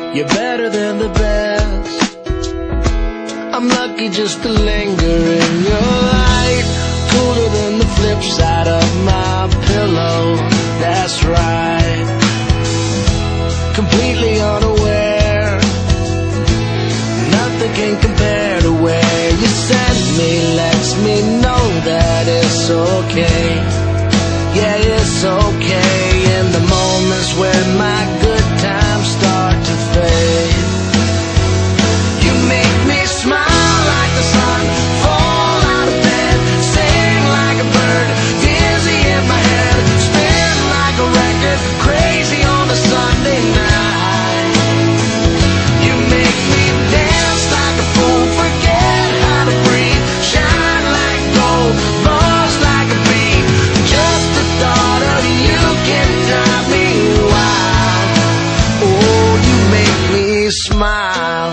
You're better than the best. I'm lucky just to linger in your light. Cooler than the flip side of my pillow. That's right. Completely unaware. Nothing can compare to where you send me. Lets me know that it's okay. Yeah, it's okay. In the moments when my good times start to fade, you make me smile like the sun, fall out of bed, sing like a bird, dizzy in my head, spin like a record, crazy on a Sunday night. You make me dance like a fool, forget how to breathe, shine like gold, buzz like a bee. Just the thought of you can drive me wild. Oh, you make me smile.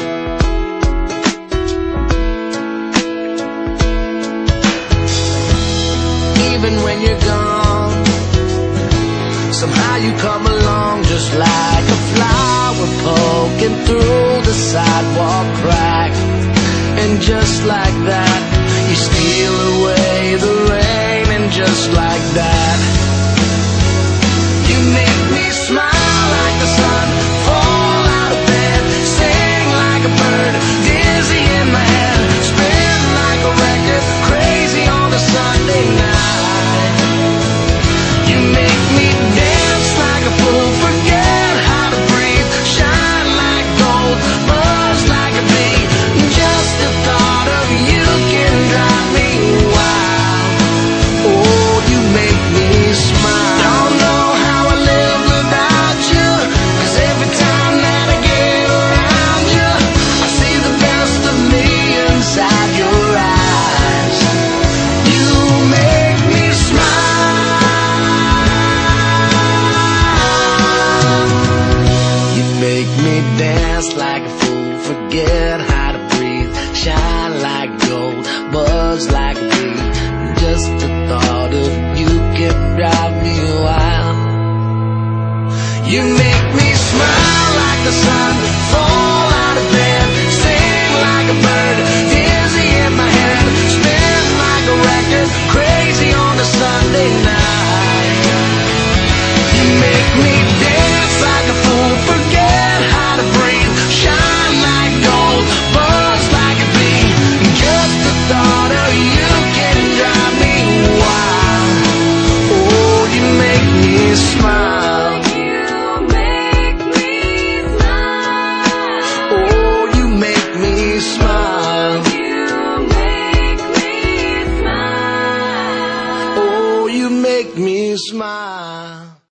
Even when you're gone, somehow you come along just like a flower poking through the sidewalk crack. And just like that, you steal away the rain. And just like that, you make me smile like the sun, fall out of bed, sing like a bird, dizzy in my head, spin like a record, crazy on a Sunday night. You make me dance like a fool, forget how to breathe, shine like gold, buzz like a bee. Just the thought of you can drive me wild. Oh, you make me smile. Don't know how I live without you, 'cause every time that I get around you, I see the best of me inside your eyes. You make me smile. You make me dance like a fool, forget how to breathe, shine like gold, buzz like a bee. Just the thought of you can drive me wild. You make me smile like the sun, fall out of bed, sing like a bird, dizzy in my head, spin like a record, crazy on a Sunday night. You make me dance like a fool, forget how to breathe, shine like gold, buzz like a bee. Just the thought of you can drive me wild. Oh, you make me smile. Oh, you make me smile. Oh, you make me smile.